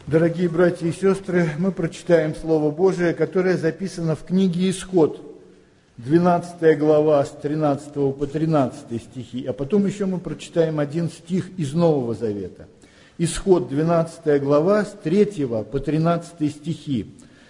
Дорогие братья и сестры, мы прочитаем Слово Божие, которое записано в книге «Исход», 12 глава, с 13 по 13 стихи, а потом еще мы прочитаем один стих из Нового Завета. Исход, 12 глава, с 3 по 13 стихи.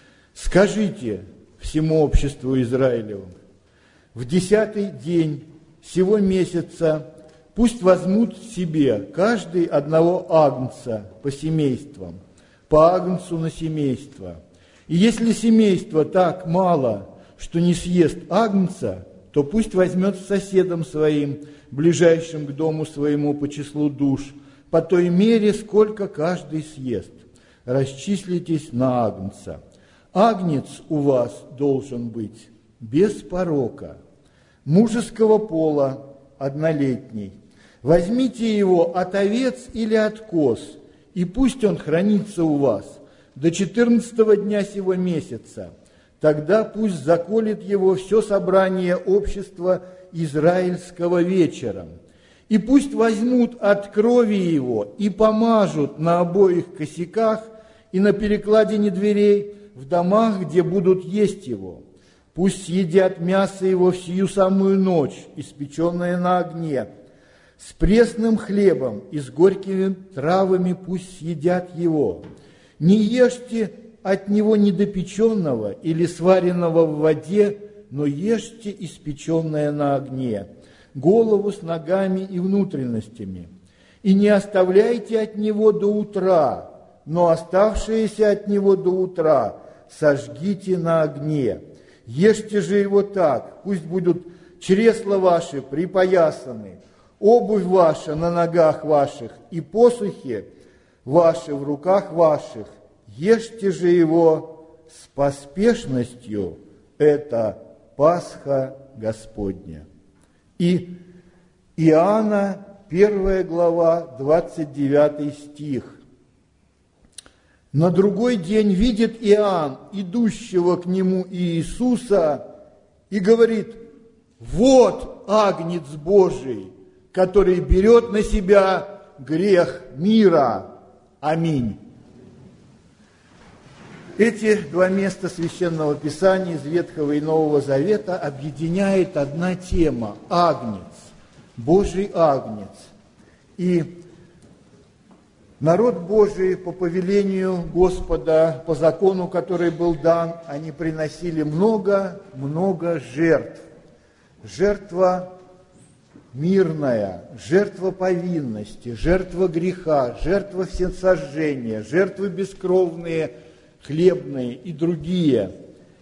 «Скажите всему обществу Израилеву, в 10-й день сего месяца пусть возьмут себе каждый одного агнца по семействам, по агнцу на семейство. И если семейство так мало, что не съест агнца, то пусть возьмет соседом своим, ближайшим к дому своему по числу душ, по той мере, сколько каждый съест. Расчислитесь на агнца. Агнец у вас должен быть без порока, мужеского пола, однолетний. Возьмите его от овец или от коз, и пусть он хранится у вас до 14-го дня сего месяца. Тогда пусть заколет его все собрание общества израильского вечером. И пусть возьмут от крови его и помажут на обоих косяках и на перекладине дверей в домах, где будут есть его. Пусть съедят мясо его в сию самую ночь, испеченное на огне, с пресным хлебом и с горькими травами пусть съедят его. Не ешьте от него недопеченного или сваренного в воде, но ешьте испеченное на огне, голову с ногами и внутренностями. И не оставляйте от него до утра, но оставшееся от него до утра сожгите на огне. Ешьте же его так, пусть будут чресла ваши припоясаны, обувь ваша на ногах ваших и посохи ваши в руках ваших. Ешьте же его с поспешностью, это Пасха Господня». И Иоанна, 1 глава, 29 стих. «На другой день видит Иоанн, идущего к нему Иисуса, и говорит: вот Агнец Божий, который берет на себя грех мира. Аминь». Эти два места Священного Писания из Ветхого и Нового Завета объединяет одна тема – Агнец, Божий Агнец. И народ Божий по повелению Господа, по закону, который был дан, они приносили много жертв. Жертва мирная, жертва повинности, жертва греха, жертва всесожжения, жертвы бескровные, хлебные и другие.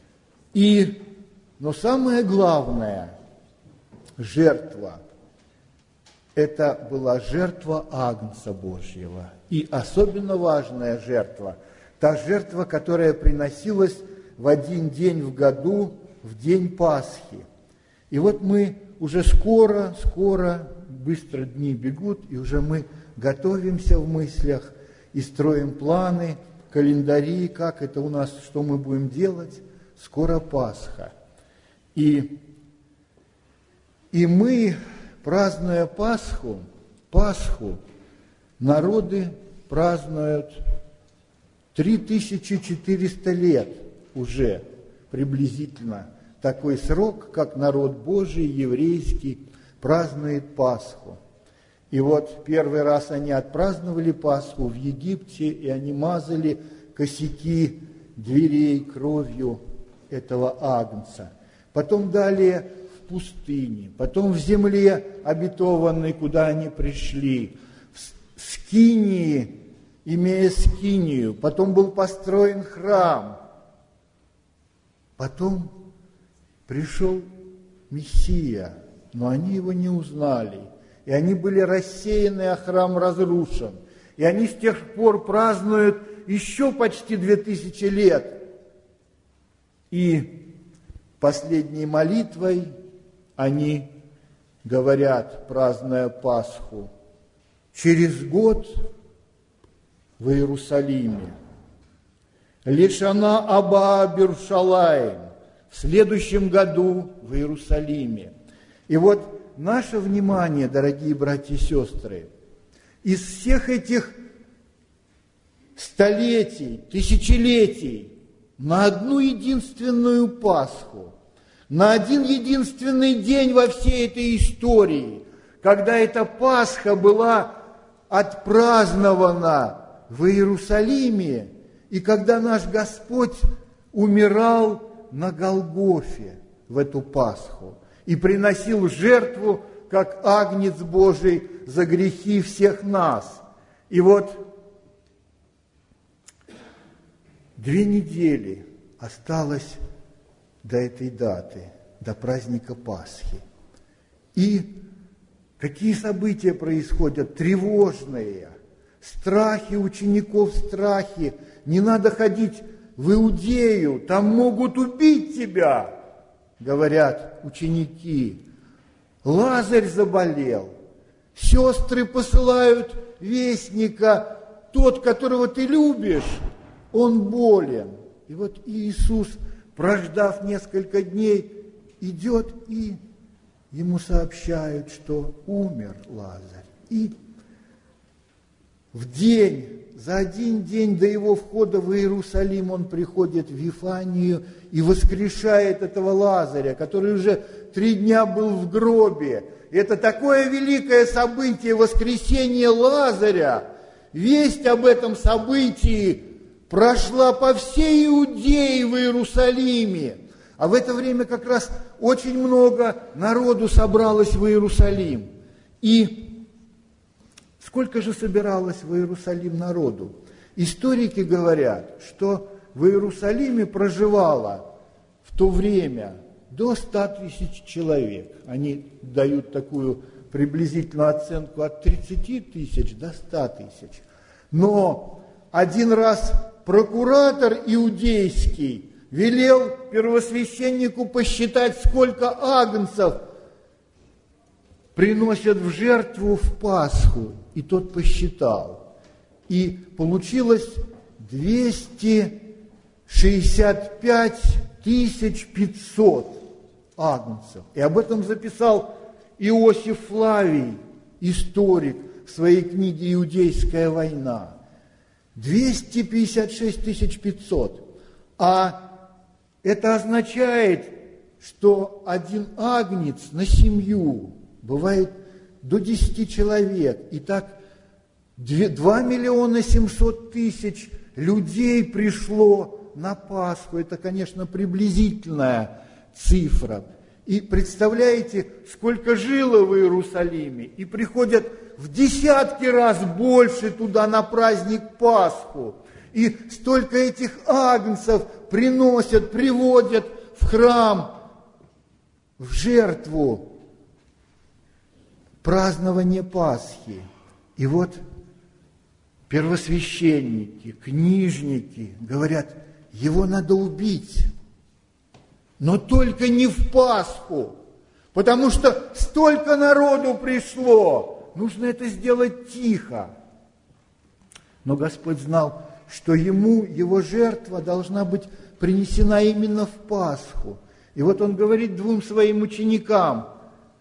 Но самое главное, жертва, это была жертва Агнца Божьего. И особенно важная жертва, та жертва, которая приносилась в один день в году, в день Пасхи. И вот мы уже скоро, быстро дни бегут, и уже мы готовимся в мыслях и строим планы, календари, как это у нас, что мы будем делать. Скоро Пасха. И мы, празднуя Пасху, народы празднуют 3400 лет уже приблизительно. Такой срок, как народ Божий, еврейский, празднует Пасху. И вот первый раз они отпраздновали Пасху в Египте, и они мазали косяки дверей кровью этого агнца. Потом далее в пустыне, потом в земле обетованной, куда они пришли, в Скинии, имея Скинию, потом был построен храм, потом пришел Мессия, но они его не узнали. И они были рассеяны, а храм разрушен. И они с тех пор празднуют еще почти 2000 лет. И последней молитвой они говорят, празднуя Пасху: через год в Иерусалиме, лешана аба Берушалаим, в следующем году в Иерусалиме. И вот наше внимание, дорогие братья и сестры, из всех этих столетий, тысячелетий на одну единственную Пасху, на один единственный день во всей этой истории, когда эта Пасха была отпразднована в Иерусалиме, и когда наш Господь умирал на Голгофе в эту Пасху и приносил жертву, как Агнец Божий, за грехи всех нас. И вот 2 недели осталось до этой даты, до праздника Пасхи. И какие события происходят? Тревожные. Страхи учеников, страхи. Не надо ходить в Иудею, там могут убить тебя, говорят ученики. Лазарь заболел. Сестры посылают вестника. Тот, которого ты любишь, он болен. И вот Иисус, прождав несколько дней, идет, и ему сообщают, что умер Лазарь. И за один день до его входа в Иерусалим он приходит в Вифанию и воскрешает этого Лазаря, который уже 3 дня был в гробе. Это такое великое событие, воскресение Лазаря. Весть об этом событии прошла по всей Иудее в Иерусалиме. А в это время как раз очень много народу собралось в Иерусалим. И сколько же собиралось в Иерусалим народу? Историки говорят, что в Иерусалиме проживало в то время до 100 тысяч человек. Они дают такую приблизительную оценку от 30 тысяч до 100 тысяч. Но один раз прокуратор иудейский велел первосвященнику посчитать, сколько агнцев приносят в жертву в Пасху. И тот посчитал. И получилось 265 500 агнцев. И об этом записал Иосиф Флавий, историк, в своей книге «Иудейская война». 256 500. А это означает, что один агнец на семью бывает до 10 человек. И так 2 700 000 людей пришло на Пасху. Это, конечно, приблизительная цифра. И представляете, сколько жило в Иерусалиме. И приходят в десятки раз больше туда на праздник Пасху. И столько этих агнцев приносят, приводят в храм, в жертву празднование Пасхи. И вот первосвященники, книжники говорят, его надо убить, но только не в Пасху, потому что столько народу пришло, нужно это сделать тихо. Но Господь знал, что ему его жертва должна быть принесена именно в Пасху. И вот он говорит 2 своим ученикам: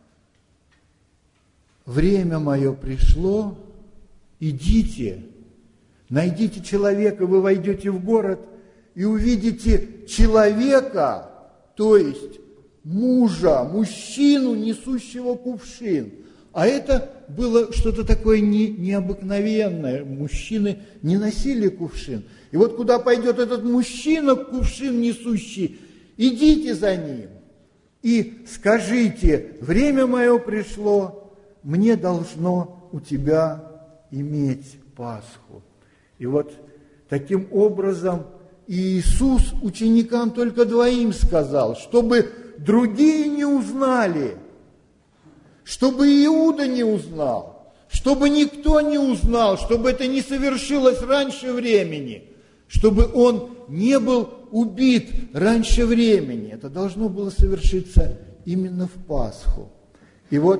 время мое пришло, идите, найдите человека, вы войдете в город и увидите человека, то есть мужчину, несущего кувшин. А это было что-то такое необыкновенное. Мужчины не носили кувшин. И вот куда пойдет этот мужчина, кувшин несущий, идите за ним и скажите: время мое пришло, мне должно у тебя иметь Пасху. И вот таким образом Иисус ученикам только 2 сказал, чтобы другие не узнали, чтобы Иуда не узнал, чтобы никто не узнал, чтобы это не совершилось раньше времени, чтобы он не был убит раньше времени. Это должно было совершиться именно в Пасху. И вот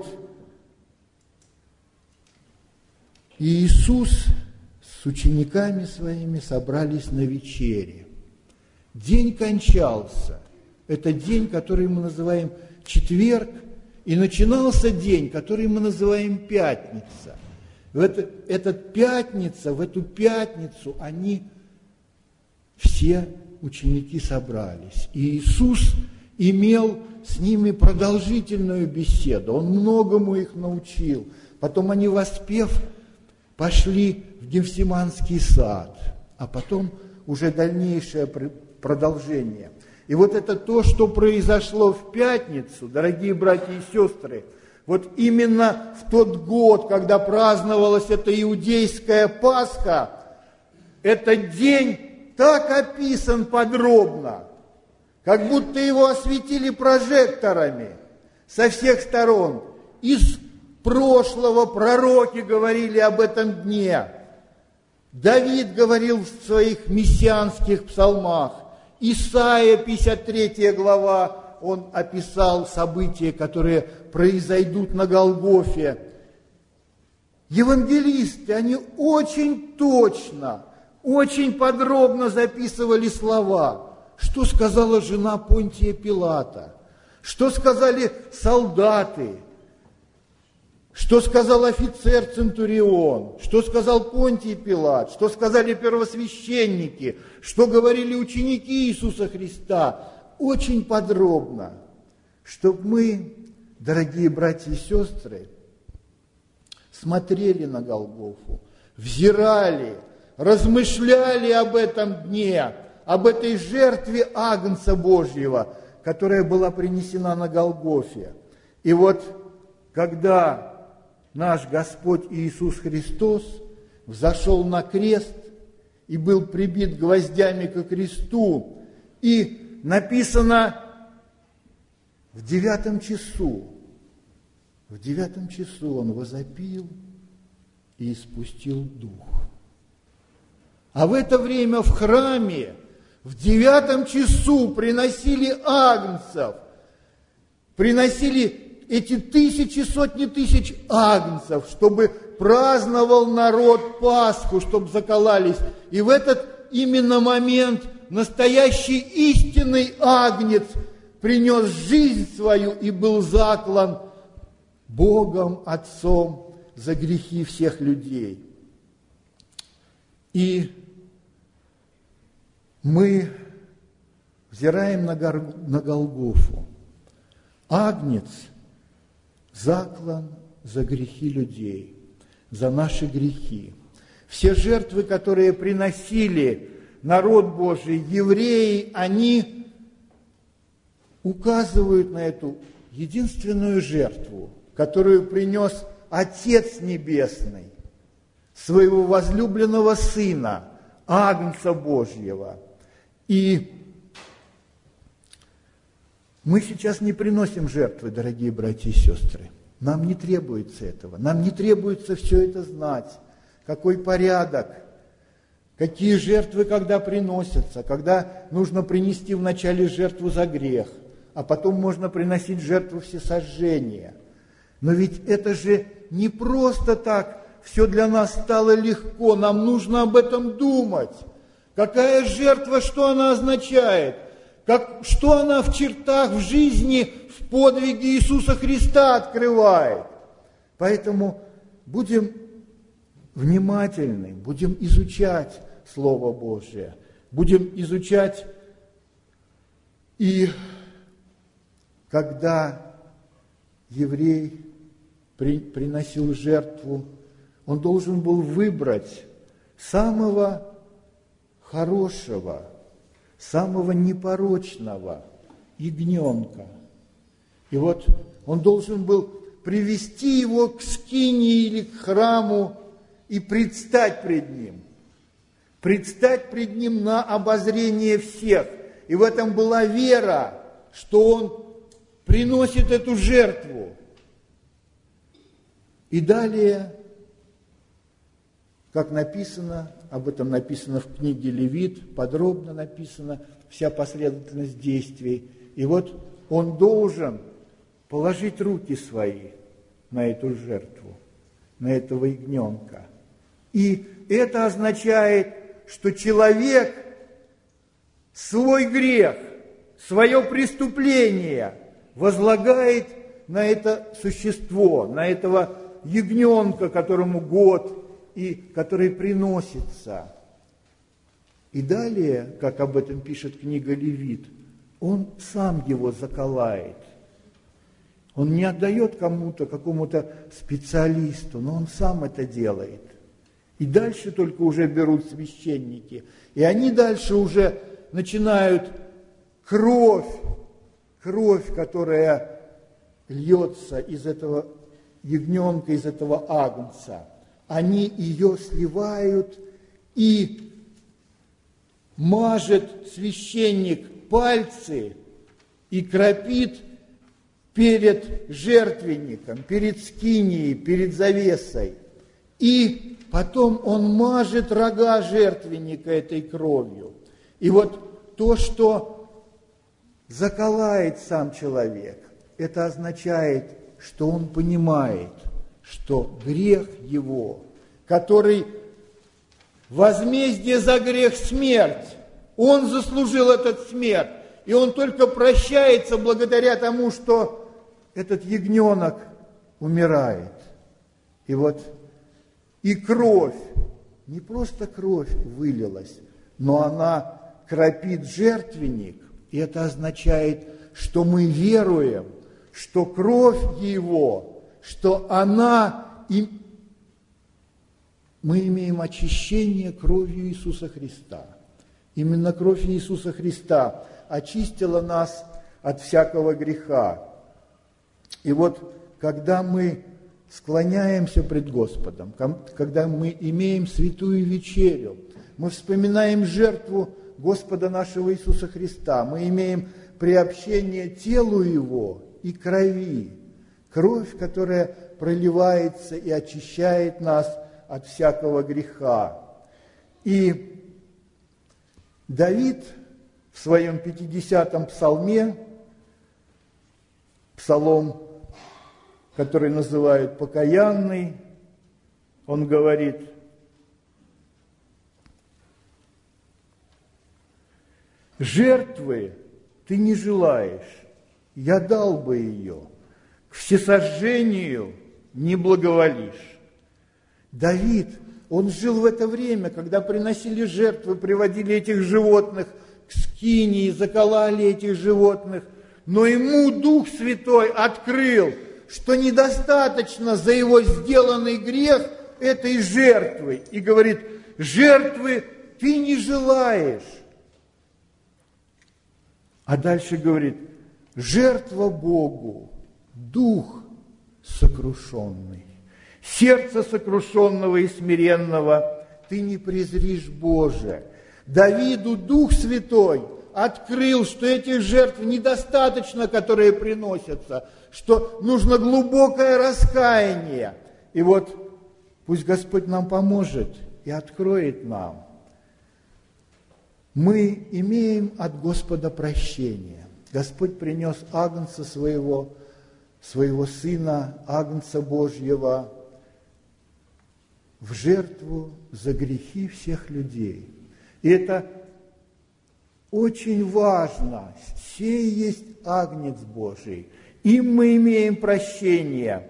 Иисус с учениками своими собрались на вечере. День кончался. Это день, который мы называем четверг, и начинался день, который мы называем пятница. в эту пятницу они, все ученики, собрались. И Иисус имел с ними продолжительную беседу. Он многому их научил. Потом они, воспев, пошли в Гефсиманский сад, а потом уже дальнейшее продолжение. И вот это то, что произошло в пятницу, дорогие братья и сестры, вот именно в тот год, когда праздновалась эта иудейская Пасха, этот день так описан подробно, как будто его осветили прожекторами со всех сторон. Из прошлого пророки говорили об этом дне. Давид говорил в своих мессианских псалмах. Исайя, 53 глава, он описал события, которые произойдут на Голгофе. Евангелисты, они очень точно, очень подробно записывали слова. Что сказала жена Понтия Пилата? Что сказали солдаты? Что сказал офицер Центурион? Что сказал Понтий Пилат? Что сказали первосвященники? Что говорили ученики Иисуса Христа? Очень подробно, чтобы мы, дорогие братья и сестры, смотрели на Голгофу, взирали, размышляли об этом дне, об этой жертве Агнца Божьего, которая была принесена на Голгофе. И вот, когда наш Господь Иисус Христос взошел на крест и был прибит гвоздями ко кресту, и написано в 9 часу Он возопил и испустил дух. А в это время в храме в 9 часу приносили агнцев, приносили эти тысячи, сотни тысяч агнцев, чтобы праздновал народ Пасху, чтобы закололись. И в этот именно момент настоящий истинный агнец принес жизнь свою и был заклан Богом Отцом за грехи всех людей. И мы взираем на Голгофу. Агнец заклан за грехи людей, за наши грехи. Все жертвы, которые приносили народ Божий, евреи, они указывают на эту единственную жертву, которую принес Отец Небесный, своего возлюбленного Сына, Агнца Божьего. И мы сейчас не приносим жертвы, дорогие братья и сестры. Нам не требуется этого. Нам не требуется все это знать. Какой порядок, какие жертвы когда приносятся, когда нужно принести вначале жертву за грех, а потом можно приносить жертву всесожжения. Но ведь это же не просто так все для нас стало легко. Нам нужно об этом думать. Какая жертва, что она означает? Что она в чертах, в жизни, в подвиге Иисуса Христа открывает. Поэтому будем внимательны, будем изучать Слово Божие, будем изучать. И когда еврей приносил жертву, он должен был выбрать самого хорошего, самого непорочного ягненка. И вот он должен был привести его к скинии или к храму и предстать пред ним. Предстать пред ним на обозрение всех. И в этом была вера, что он приносит эту жертву. И далее, как написано, об этом написано в книге Левит, подробно написана вся последовательность действий. И вот он должен положить руки свои на эту жертву, на этого ягненка. И это означает, что человек свой грех, свое преступление возлагает на это существо, на этого ягненка, которому год, и который приносится. И далее, как об этом пишет книга Левит, он сам его заколает. Он не отдает кому-то, какому-то специалисту, но он сам это делает. И дальше только уже берут священники. И они дальше уже начинают кровь, которая льется из этого ягненка, из этого агнца, они ее сливают, и мажет священник пальцы и кропит перед жертвенником, перед скинией, перед завесой. И потом он мажет рога жертвенника этой кровью. И вот то, что заколает сам человек, это означает, что он понимает, что грех его, который возмездие за грех смерть, он заслужил этот смерть, и он только прощается благодаря тому, что этот ягненок умирает. И вот и кровь, не просто кровь вылилась, но она кропит жертвенник, и это означает, что мы веруем, что кровь его, что она, и мы имеем очищение кровью Иисуса Христа. Именно кровь Иисуса Христа очистила нас от всякого греха. И вот, когда мы склоняемся пред Господом, когда мы имеем святую вечерю, мы вспоминаем жертву Господа нашего Иисуса Христа, мы имеем приобщение телу Его и крови, кровь, которая проливается и очищает нас от всякого греха. И Давид в своем 50-м псалме, псалом, который называют покаянный, он говорит: «Жертвы ты не желаешь, я дал бы ее, к всесожжению не благоволишь». Давид, он жил в это время, когда приносили жертвы, приводили этих животных к скинии, закололи этих животных, но ему Дух Святой открыл, что недостаточно за его сделанный грех этой жертвы. И говорит: жертвы ты не желаешь. А дальше говорит: жертва Богу, дух сокрушенный, сердце сокрушенного и смиренного ты не презришь, Боже. Давиду Дух Святой открыл, что этих жертв недостаточно, которые приносятся, что нужно глубокое раскаяние. И вот пусть Господь нам поможет и откроет нам. Мы имеем от Господа прощение. Господь принес агнца своего Сына, агнца Божьего, в жертву за грехи всех людей. И это очень важно. Сей есть агнец Божий. Им мы имеем прощение.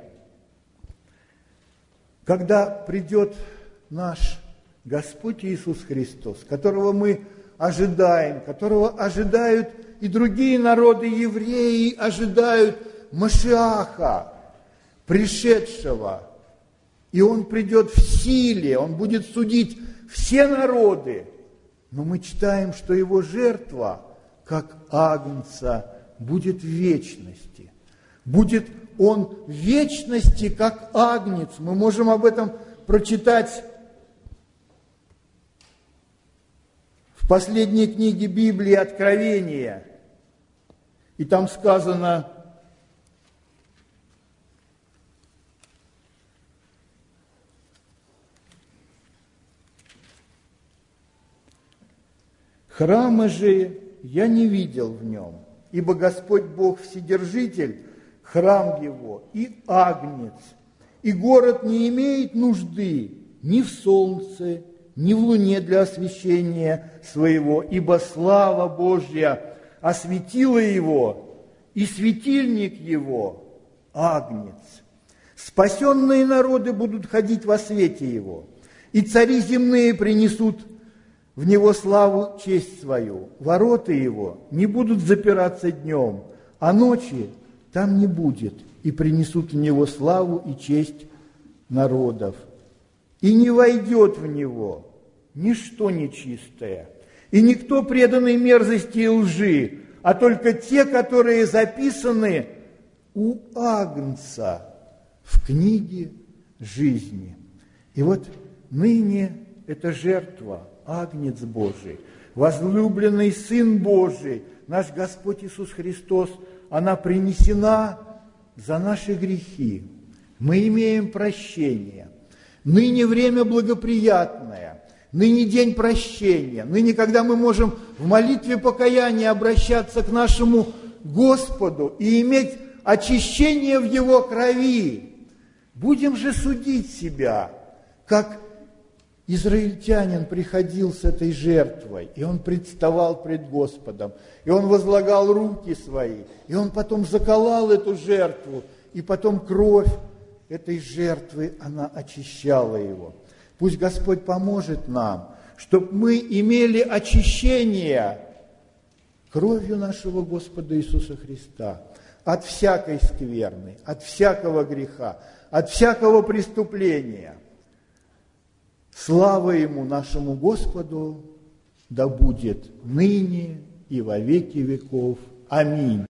Когда придет наш Господь Иисус Христос, которого мы ожидаем, которого ожидают и другие народы, евреи ожидают Машиаха, пришедшего. И Он придет в силе, Он будет судить все народы. Но мы читаем, что Его жертва, как агнца, будет в вечности. Будет Он в вечности, как агнец. Мы можем об этом прочитать в последней книге Библии Откровения. И там сказано: «Храма же я не видел в нем, ибо Господь Бог Вседержитель, храм Его и агнец, и город не имеет нужды ни в солнце, ни в луне для освещения своего, ибо слава Божья осветила его, и светильник его – агнец». Спасенные народы будут ходить во свете Его, и цари земные принесут в Него славу, честь свою. Ворота Его не будут запираться днем, а ночи там не будет, и принесут в Него славу и честь народов. И не войдет в Него ничто нечистое, и никто преданный мерзости и лжи, а только те, которые записаны у Агнца в книге жизни. И вот ныне эта жертва, Агнец Божий, возлюбленный Сын Божий, наш Господь Иисус Христос, она принесена за наши грехи. Мы имеем прощение. Ныне время благоприятное, ныне день прощения, ныне, когда мы можем в молитве покаяния обращаться к нашему Господу и иметь очищение в Его крови. Будем же судить себя, как израильтянин приходил с этой жертвой, и он представал пред Господом, и он возлагал руки свои, и он потом заколал эту жертву, и потом кровь этой жертвы, она очищала его. Пусть Господь поможет нам, чтобы мы имели очищение кровью нашего Господа Иисуса Христа от всякой скверны, от всякого греха, от всякого преступления. Слава Ему, нашему Господу, да будет ныне и во веки веков. Аминь.